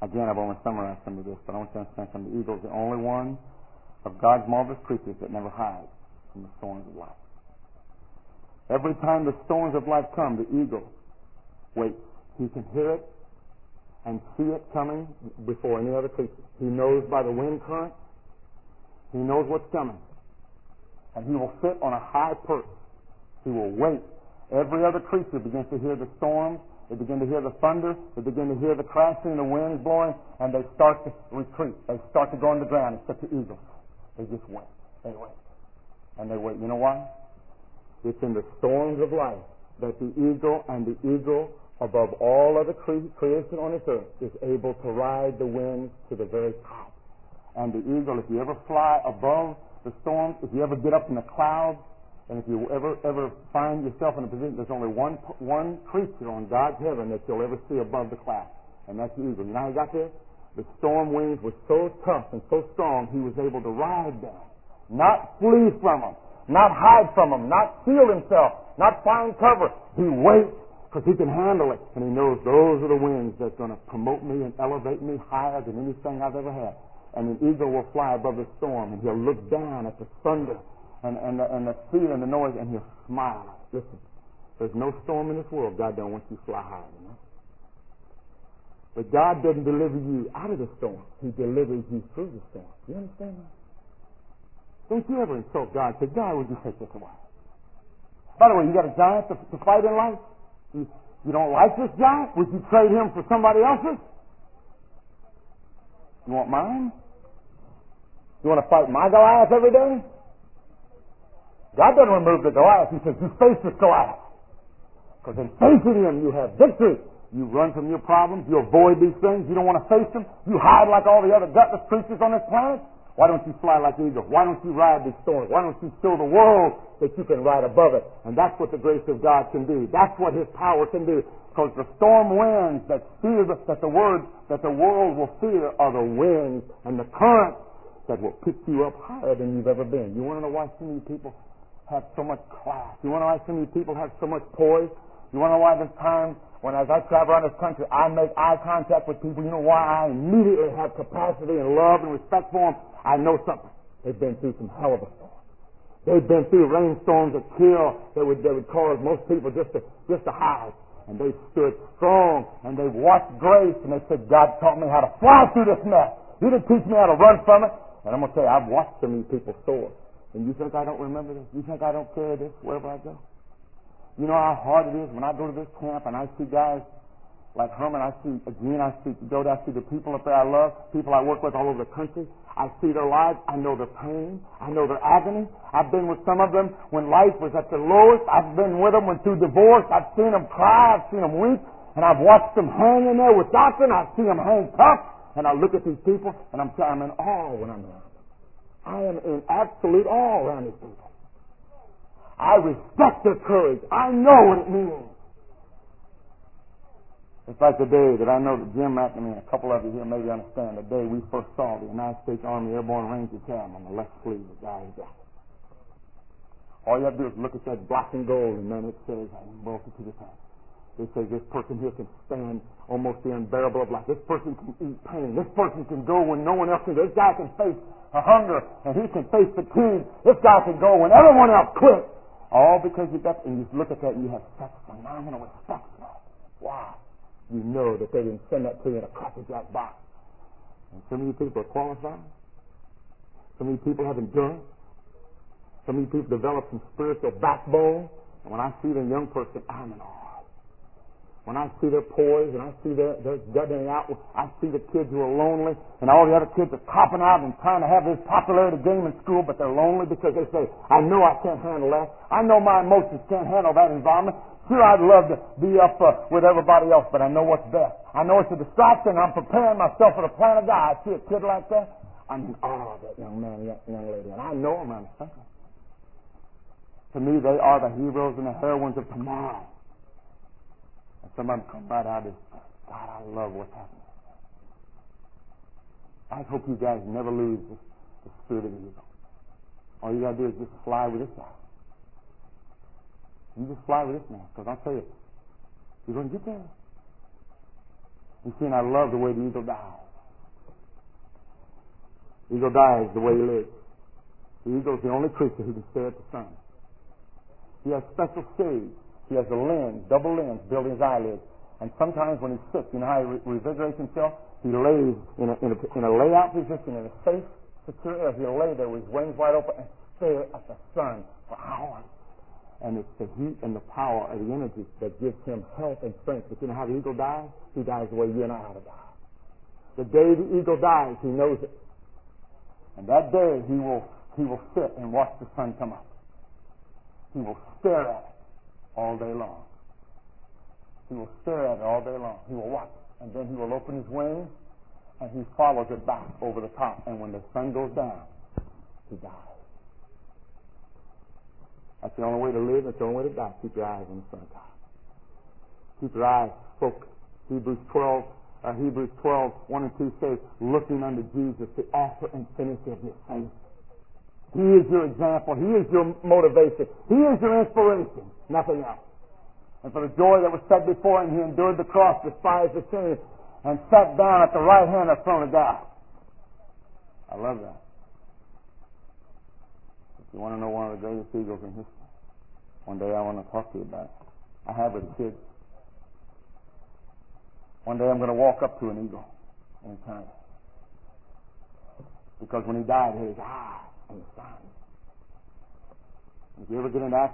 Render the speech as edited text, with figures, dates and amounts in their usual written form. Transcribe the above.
Again, I've only summarized some of this, but I want you to understand something. The eagle is the only one of God's marvelous creatures that never hides from the storms of life. Every time the storms of life come, the eagle waits. He can hear it and see it coming before any other creature. He knows by the wind current. He knows what's coming. And he will sit on a high perch. He will wait. Every other creature begins to hear the storm. They begin to hear the thunder. They begin to hear the crashing, the winds blowing, and they start to retreat. They start to go on the ground, except the eagles. They just wait. They wait. And they wait. You know why? It's in the storms of life that the eagle above all other creation on this earth is able to ride the winds to the very top. And the eagle, if you ever fly above the storms, if you ever get up in the clouds, and if you ever find yourself in a position, there's only one creature on God's heaven that you'll ever see above the clouds, and that's the eagle. You know how he got there? The storm winds were so tough and so strong, he was able to ride them, not flee from them, not hide from them, not shield himself, not find cover. He waits because he can handle it, and he knows those are the winds that's going to promote me and elevate me higher than anything I've ever had. And an eagle will fly above the storm, and he'll look down at the thunder and the sea and the noise, and he'll smile. Listen, there's no storm in this world God don't want you to fly high, you know. But God doesn't deliver you out of the storm. He delivers you through the storm. You understand that? Don't you ever insult God. Say, God, would you take this away? By the way, you got a giant to fight in life? You don't like this giant? Would you trade him for somebody else's? You want mine? You want to fight my Goliath every day? God doesn't remove the Goliath. He says, you face this Goliath. Because in facing him, you have victory. You run from your problems. You avoid these things. You don't want to face them. You hide like all the other gutless creatures on this planet. Why don't you fly like the eagle? Why don't you ride these storms? Why don't you show the world that you can ride above it? And that's what the grace of God can do. That's what his power can do. Because the storm winds that the world will fear are the winds and the currents that will pick you up higher than you've ever been. You want to know why so many people have so much class? You want to know why so many people have so much poise? You want to know why this time, as I travel around this country, I make eye contact with people? You know why I immediately have capacity and love and respect for them? I know something. They've been through some hell of a storm. They've been through rainstorms that kill, that would cause most people just to hide. And they stood strong, and they watched grace, and they said, God taught me how to fly through this mess. He didn't teach me how to run from it. And I'm going to tell you, I've watched so many people soar. And you think I don't remember this? You think I don't carry this wherever I go? You know how hard it is when I go to this camp and I see guys like Herman, I see Gene, I see Doda, I see the people up there I love, people I work with all over the country. I see their lives. I know their pain. I know their agony. I've been with some of them when life was at the lowest. I've been with them when through divorce. I've seen them cry. I've seen them weep. And I've watched them hang in there with doctrine. I've seen them hang tough. And I look at these people and I'm in awe when I'm around them. I am in absolute awe around these people. I respect their courage. I know what it means. It's like the day that I know that Jim McNamee and a couple of you here maybe understand, the day we first saw the United States Army Airborne Ranger Cam on the left sleeve of the guy's jacket. All you have to do is look at that black and gold, and then it says, "Welcome to the time." They say this person here can stand almost the unbearable of life. This person can eat pain. This person can go when no one else can. This guy can face a hunger, and he can face fatigue. This guy can go when everyone else quits. All because you got, and you look at that and you have such phenomenal respect for that. Wow. You know that they didn't send that to you in a crackerjack box. And so many people are qualified. So many people have endurance. So many people develop some spiritual backbone. And when I see the young person, I'm in awe. When I see their poise and I see their jutting out, I see the kids who are lonely and all the other kids are copping out and trying to have this popularity game in school, but they're lonely because they say, I know I can't handle that. I know my emotions can't handle that environment. Sure, I'd love to be up with everybody else, but I know what's best. I know it's a distraction. I'm preparing myself for the plan of God. I see a kid like that, I'm in awe of that young man, young lady, and I know them. I'm thinking. To me, they are the heroes and the heroines of tomorrow. And some of them come right out of this. God, I love what's happening. I hope you guys never lose the spirit of the eagle. All you got to do is just fly with this guy. You just fly with this man, because I'll tell you, you're going to get there. You see, and I love the way the eagle dies. The eagle dies the way he lives. The eagle is the only creature who can stare at the sun. He has special shades. He has a lens, double lens, built in his eyelids. And sometimes when he's sick, you know how he revigorates himself? He lays in a layout position in a safe, secure area. He'll lay there with his wings wide open and stare at the sun for hours. And it's the heat and the power of the energy that gives him health and strength. But you know how the eagle dies? He dies the way you and I ought to die. The day the eagle dies, he knows it. And that day he will sit and watch the sun come up. He will stare at it all day long. He will stare at it all day long. He will watch it. And then he will open his wings and he follows it back over the top. And when the sun goes down, he dies. That's the only way to live. That's the only way to die. Keep your eyes on the sun, God. Keep your eyes focused. Hebrews 12, 1 and 2 says, looking unto Jesus, the author and finisher of your faith. He is your example. He is your motivation. He is your inspiration. Nothing else. And for the joy that was set before him, he endured the cross, despised the sin, and sat down at the right hand of the throne of God. I love that. If you want to know one of the greatest eagles in history, one day I want to talk to you about it. I have with kids. One day I'm going to walk up to an eagle in eternity. Because when he died, he had his eyes on the sun. If you ever get into